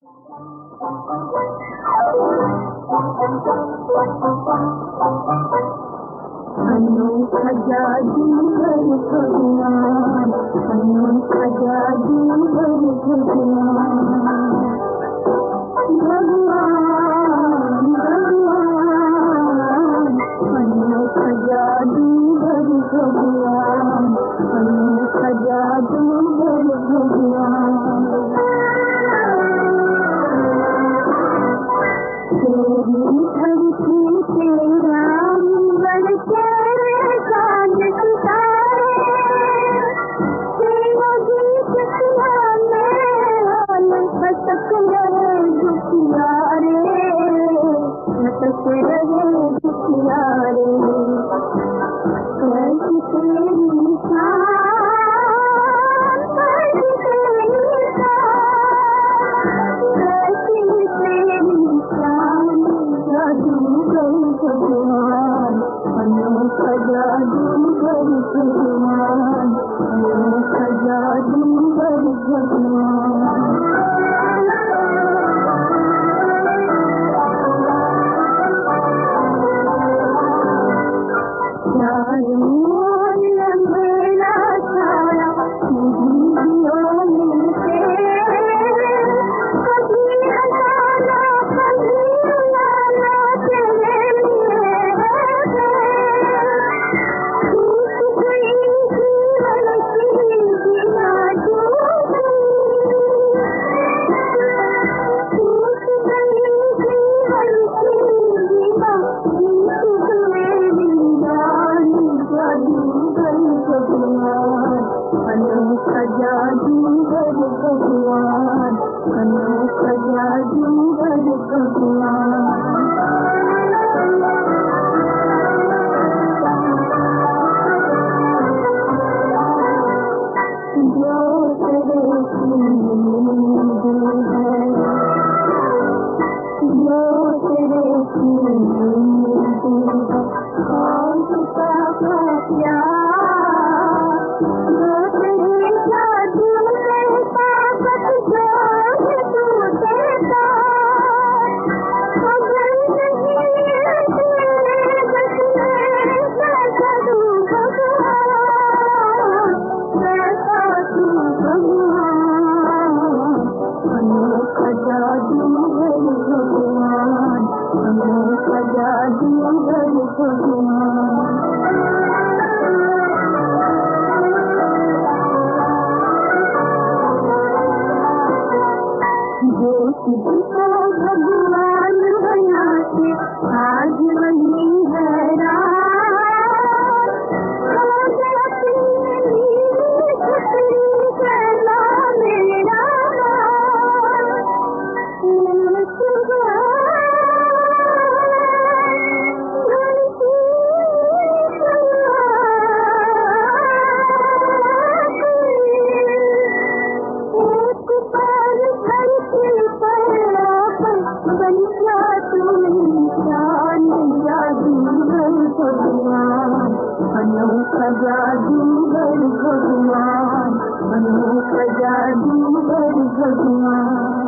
अनोखा जादू है भगवान, अनोखा जादू है भगवान, भगवान भगवान, अनोखा जादू है भगवान, अनोखा जादू है भगवान। तेरी धरती तेरा अंबर तेरे चांद सितारे, तेरा गीत सुनाने वाले भटक रहे दुखियारे, भटक रहे दुखियारे। कैसी तेरी शान, कैसी तेरी शान, कैसी तेरी शान, जादूगर भगवान, अनोखा जादूगर भगवान, अनोखा जादूगर भगवान। मेरा सारा जिंदगियों में से कभी हंसाना कभी रुलाना तेरे लिए है। टूट गई जीवन की दीवार, टूट गई जीवन की दीवार, जादूगर भगवान, अनोखा जादूगर भगवान, अनोखा जादूगर भगवान। जो तेरे की नींद है, जो तेरे की नींद है, और उसका प्यार, जो तेरे जादू से ताकत जो है तू देता, अगर नहीं तेरे बस में कैसा तू भगवान, कैसा तू भगवान। अनोखा जादूगर भगवान, अनोखा जादूगर भगवान। जो तुझको भगवान बनाते आज वही हैरान, खोजे अपनी छतरी कहना मेरा भगवान, अनोखा जादूगर भगवान, अनोखा जादूगर भगवान।